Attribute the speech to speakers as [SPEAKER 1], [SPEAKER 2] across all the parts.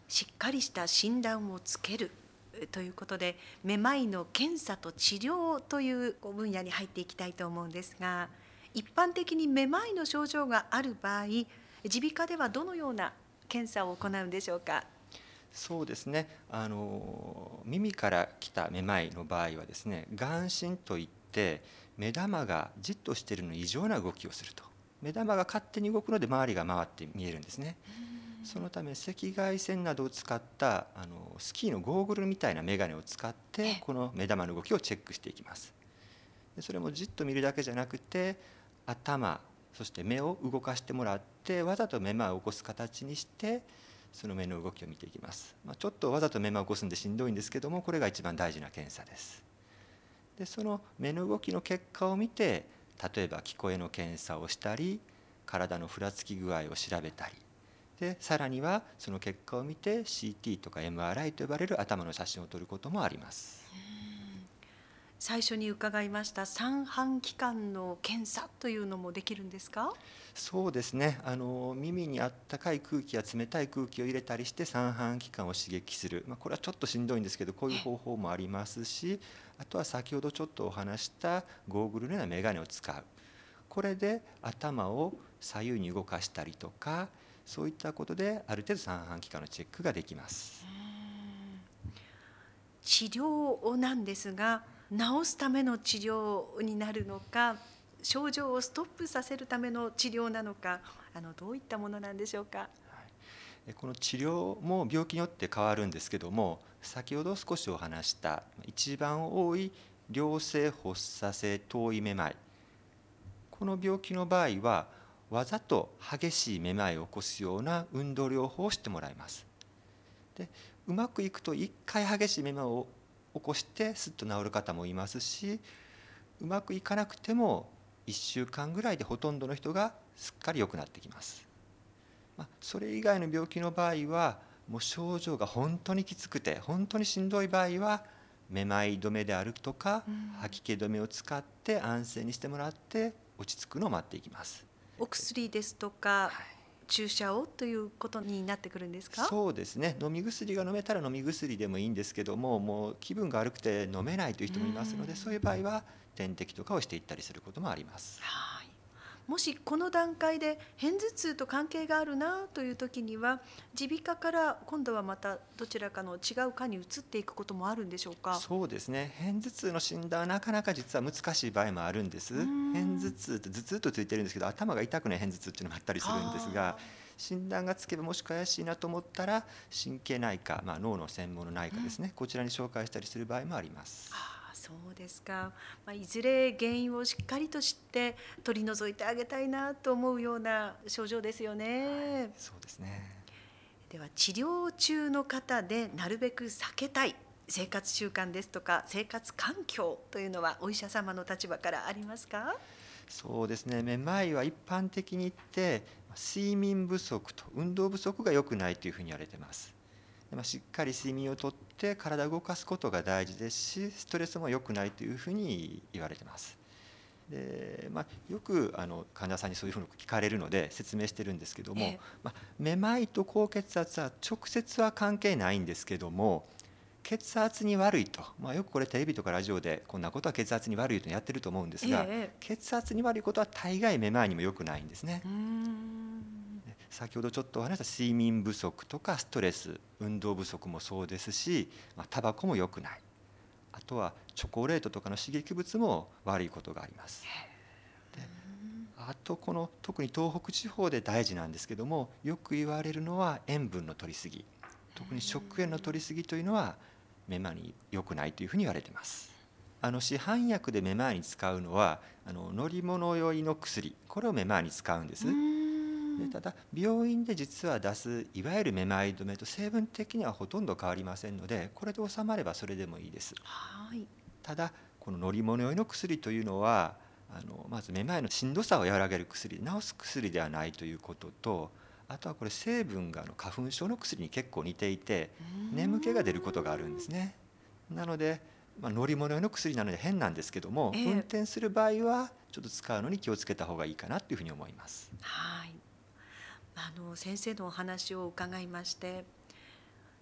[SPEAKER 1] しっかりした診断をつけるということで、めまいの検査と治療という分野に入っていきたいと思うんですが、一般的にめまいの症状がある場合、耳鼻科ではどのような検査を行うんでしょうか。
[SPEAKER 2] そうですね。耳から来ためまいの場合はですね、眼振といって目玉がじっとしているのに異常な動きをすると。目玉が勝手に動くので周りが回って見えるんですね。そのため赤外線などを使ったスキーのゴーグルみたいな眼鏡を使ってこの目玉の動きをチェックしていきます。でそれもじっと見るだけじゃなくて、頭そして目を動かしてもらって、わざとめまいを起こす形にしてその目の動きを見ていきます。ちょっとわざとめまいを起こすんでしんどいんですけども、これが一番大事な検査です。でその目の動きの結果を見て、例えば聞こえの検査をしたり、体のふらつき具合を調べたり、でさらにはその結果を見て CT とか MRI と呼ばれる頭の写真を撮ることもあります。
[SPEAKER 1] 最初に伺いました三半規管の検査というのもできるんですか。
[SPEAKER 2] そうですね。耳にあったかい空気や冷たい空気を入れたりして三半規管を刺激する、これはちょっとしんどいんですけど、こういう方法もありますし、あとは先ほどちょっとお話したゴーグルのような眼鏡を使う。これで頭を左右に動かしたりとか、そういったことである程度三半規管のチェックができます。
[SPEAKER 1] 治療なんですが、治すための治療になるのか、症状をストップさせるための治療なのか、どういったものなんでしょうか。
[SPEAKER 2] この治療も病気によって変わるんですけども、先ほど少しお話した一番多い良性発作性頭位めまい、この病気の場合はわざと激しいめまいを起こすような運動療法をしてもらいます。でうまくいくと1回激しいめまいを起こしてすっと治る方もいますし、うまくいかなくても1週間ぐらいでほとんどの人がすっかり良くなってきます。それ以外の病気の場合は、もう症状が本当にきつくて本当にしんどい場合は、めまい止めであるとか吐き気止めを使って安静にしてもらって落ち着くのを待っていきます。
[SPEAKER 1] お薬ですとか注射をということになってくるんですか。
[SPEAKER 2] そうですね。飲み薬が飲めたら飲み薬でもいいんですけども、もう気分が悪くて飲めないという人もいますので、そういう場合は点滴とかをしていったりすることもあります。
[SPEAKER 1] はい。もしこの段階で片頭痛と関係があるなという時には、耳鼻科から今度はまたどちらかの違う科に移っていくこともあるんでしょうか。
[SPEAKER 2] そうですね。片頭痛の診断はなかなか実は難しい場合もあるんです。片頭痛って頭痛とついてるんですけど、頭が痛くない片頭痛っていうのもあったりするんですが、診断がつけばもし怪しいなと思ったら神経内科、脳の専門の内科ですね、こちらに紹介したりする場合もあります。
[SPEAKER 1] そうですか。いずれ原因をしっかりと知って取り除いてあげたいなと思うような症状ですよね。
[SPEAKER 2] そうですね。
[SPEAKER 1] では治療中の方でなるべく避けたい生活習慣ですとか生活環境というのはお医者様の立場からありますか。
[SPEAKER 2] そうですね。めまいは一般的に言って睡眠不足と運動不足が良くないというふうに言われています。しっかり睡眠をとって体を動かすことが大事ですし、ストレスも良くないというふうに言われています。でよく患者さんにそういうふうに聞かれるので説明してるんですけども、めまいと高血圧は直接は関係ないんですけども、血圧に悪いと、よくこれテレビとかラジオでこんなことは血圧に悪いとやってると思うんですが、血圧に悪いことは大概めまいにも良くないんですね。先ほどちょっとお話した睡眠不足とかストレス、運動不足もそうですし、タバコも良くない、あとはチョコレートとかの刺激物も悪いことがあります。であとこの特に東北地方で大事なんですけども、よく言われるのは塩分の摂りすぎ、特に食塩の摂りすぎというのはめまいに良くないというふうに言われています。市販薬でめまいに使うのは乗り物酔いの薬、これをめまいに使うんです。でただ病院で実は出すいわゆるめまい止めと成分的にはほとんど変わりませんので、これで収まればそれでもいいです。ただこの乗り物酔いの薬というのはまずめまいのしんどさを和らげる薬、治す薬ではないということと、あとはこれ成分が花粉症の薬に結構似ていて眠気が出ることがあるんですね。なので、乗り物用の薬なので変なんですけども、運転する場合はちょっと使うのに気をつけた方がいいかなというふうに思います。
[SPEAKER 1] 先生のお話を伺いまして、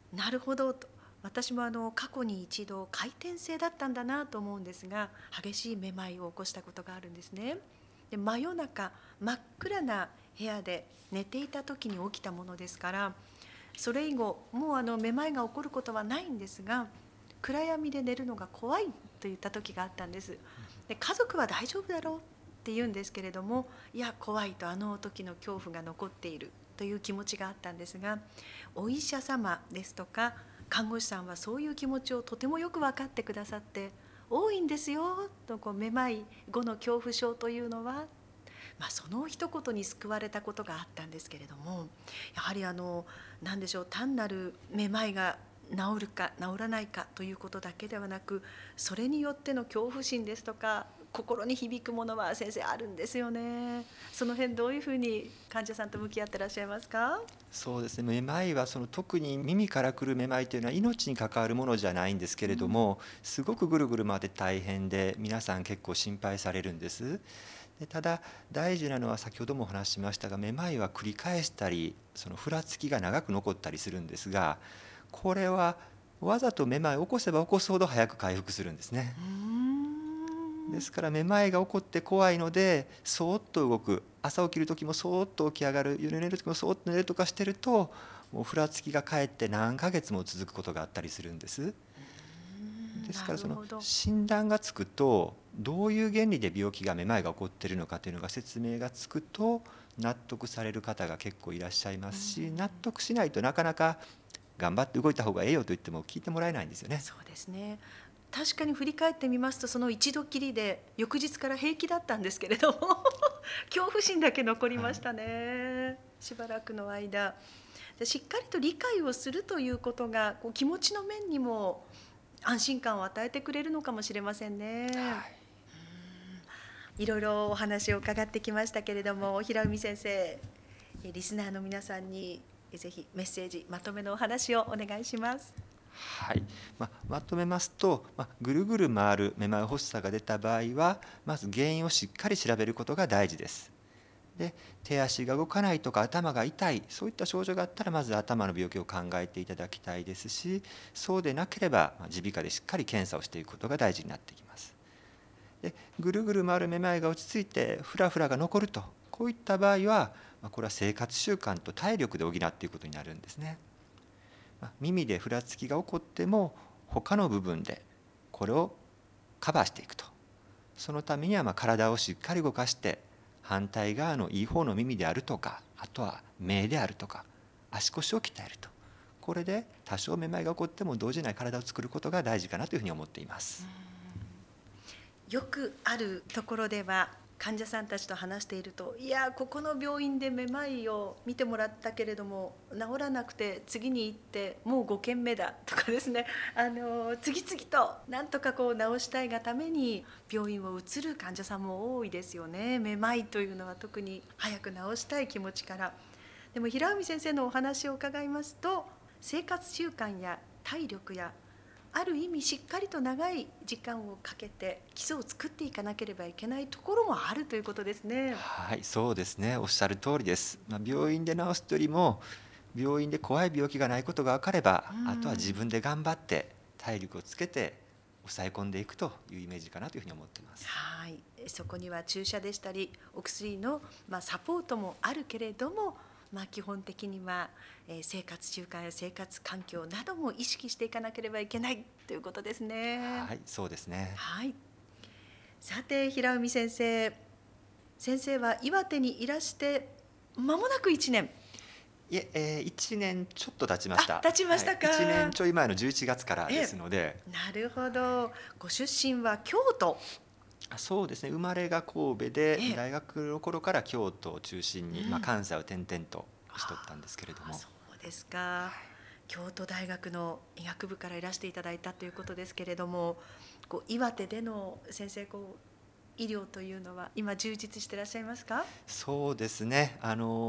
[SPEAKER 1] なるほどと。私も過去に一度回転性だったんだなと思うんですが、激しいめまいを起こしたことがあるんですね。で、真夜中真っ暗な部屋で寝ていた時に起きたものですから、それ以後もうめまいが起こることはないんですが、暗闇で寝るのが怖いと言った時があったんです。で、家族は大丈夫だろうって言うんですけれども、いや怖いと、あの時の恐怖が残っているという気持ちがあったんですが、お医者様ですとか看護師さんはそういう気持ちをとてもよく分かってくださって、多いんですよと、めまい後の恐怖症というのは、その一言に救われたことがあったんですけれども、やはり何でしょう、単なるめまいが治るか治らないかということだけではなく、それによっての恐怖心ですとか心に響くものは先生あるんですよね。その辺どういうふうに患者さんと向き合ってらっしゃいますか？
[SPEAKER 2] そうですね、めまいは特に耳から来るめまいというのは命に関わるものじゃないんですけれども、すごくぐるぐる回って大変で皆さん結構心配されるんです。でただ大事なのは、先ほどもお話ししましたが、めまいは繰り返したりふらつきが長く残ったりするんですが、これはわざとめまいを起こせば起こすほど早く回復するんですね。
[SPEAKER 1] うーん。
[SPEAKER 2] ですからめまいが起こって怖いので、そーっと動く、朝起きる時もそーっと起き上がる、夜寝る時もそーっと寝るとかしてると、もうふらつきがかえって何ヶ月も続くことがあったりするんです。です
[SPEAKER 1] な
[SPEAKER 2] から
[SPEAKER 1] るほど。
[SPEAKER 2] 診断がつくと、どういう原理で病気がめまいが起こっているのかというのが説明がつくと、納得される方が結構いらっしゃいますし、納得しないとなかなか頑張って動いた方がええよと言っても聞いてもらえないんですよね。
[SPEAKER 1] そうですね。確かに振り返ってみますと、その一度きりで翌日から平気だったんですけれども恐怖心だけ残り
[SPEAKER 2] はい、
[SPEAKER 1] ましたね、しばらくの間。で、しっかりと理解をするということが気持ちの面にも安心感を与えてくれるのかもしれませんね。
[SPEAKER 2] はい
[SPEAKER 1] いろいろお話を伺ってきましたけれども、平海先生、リスナーの皆さんにぜひメッセージ、まとめのお話をお願いします。
[SPEAKER 2] はい、まとめますと、ぐるぐる回るめまい発作が出た場合は、まず原因をしっかり調べることが大事です。で、手足が動かないとか頭が痛い、そういった症状があったら、まず頭の病気を考えていただきたいですし、そうでなければ耳鼻科でしっかり検査をしていくことが大事になってきます。で、ぐるぐる回るめまいが落ち着いてフラフラが残ると、こういった場合は、これは生活習慣と体力で補っていくことになるんですね。耳でふらつきが起こっても他の部分でこれをカバーしていくと。そのためには体をしっかり動かして、反対側のいい方の耳であるとか、あとは目であるとか足腰を鍛えると、これで多少めまいが起こっても動じない体を作ることが大事かなというふうに思っています。
[SPEAKER 1] よくあるところでは、患者さんたちと話していると、いやここの病院でめまいを見てもらったけれども治らなくて、次に行ってもう5件目だとかですね、次々となんとか治したいがために病院を移る患者さんも多いですよね。めまいというのは特に早く治したい気持ちから。でも平海先生のお話を伺いますと、生活習慣や体力やある意味しっかりと長い時間をかけて基礎を作っていかなければいけないところもあるということですね。
[SPEAKER 2] はい、そうですね、おっしゃる通りです。病院で治すというよりも、病院で怖い病気がないことが分かれば、あとは自分で頑張って体力をつけて抑え込んでいくというイメージかなというふうに思っています。
[SPEAKER 1] はい、そこには注射でしたりお薬のサポートもあるけれども、基本的には生活習慣や生活環境なども意識していかなければいけないということですね。
[SPEAKER 2] はい、そうですね。
[SPEAKER 1] はい、さて平海先生、先生は岩手にいらして間もなく1年。
[SPEAKER 2] いえ、1年ちょっと経ちました。
[SPEAKER 1] 経ちましたか。
[SPEAKER 2] 1年ちょい前の11月からですので。
[SPEAKER 1] なるほど。ご出身は京都。
[SPEAKER 2] そうですね、生まれが神戸で、
[SPEAKER 1] ええ、
[SPEAKER 2] 大学の頃から京都を中心に、関西を転々としとったんですけれども。
[SPEAKER 1] そうですか。京都大学の医学部からいらしていただいたということですけれども、岩手での先生医療というのは今充実していらっしゃいますか？
[SPEAKER 2] そうですね、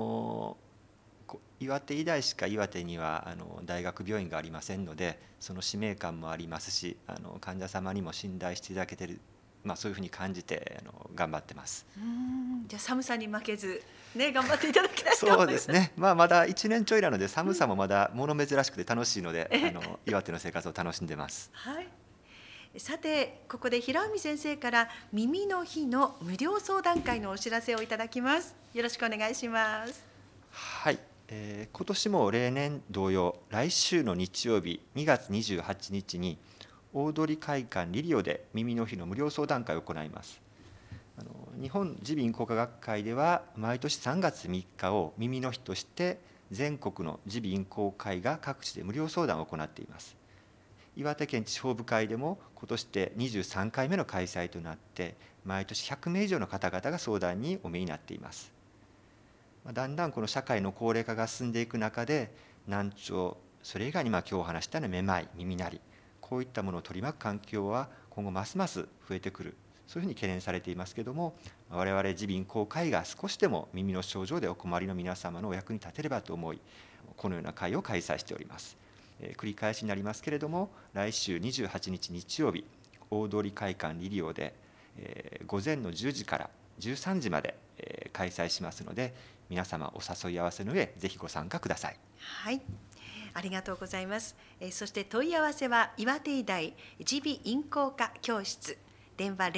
[SPEAKER 2] 岩手医大しか岩手には大学病院がありませんので、その使命感もありますし、患者様にも信頼していただけているそういうふうに感じて頑張ってます。
[SPEAKER 1] じゃあ寒さに負けずね、頑張っていただきたいと思います。
[SPEAKER 2] そうですね、まだ1年ちょいなので寒さもまだ物珍しくて楽しいので、岩手の生活を楽しんでます。
[SPEAKER 1] はい、さてここで平海先生から耳の日の無料相談会のお知らせをいただきます。よろしくお願いします。
[SPEAKER 2] はい、今年も例年同様、来週の日曜日2月28日に大通会館リリオで耳の日の無料相談会を行います。日本耳鼻咽喉科学会では毎年3月3日を耳の日として全国の耳鼻咽喉科医が各地で無料相談を行っています。岩手県地方部会でも今年で23回目の開催となって、毎年100名以上の方々が相談にお見えになっています。だんだんこの社会の高齢化が進んでいく中で、難聴、それ以外に今日お話したようなめまい、耳鳴り、こういったものを取り巻く環境は今後ますます増えてくる、そういうふうに懸念されていますけれども、我々耳鼻咽喉科医が少しでも耳の症状でお困りの皆様のお役に立てればと思い、このような会を開催しております。繰り返しになりますけれども、来週28日日曜日、大通会館リリオで午前の10時から13時まで開催しますので、皆様お誘い合わせの上ぜひご参加ください。
[SPEAKER 1] はい、ありがとうございます。そして問い合わせは岩手医大耳鼻咽喉科教室、電話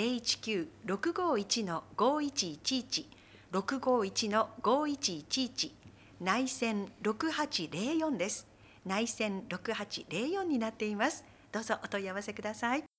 [SPEAKER 1] 019-651-5111 651-5111、内線6804です。内線6804になっています。どうぞお問い合わせください。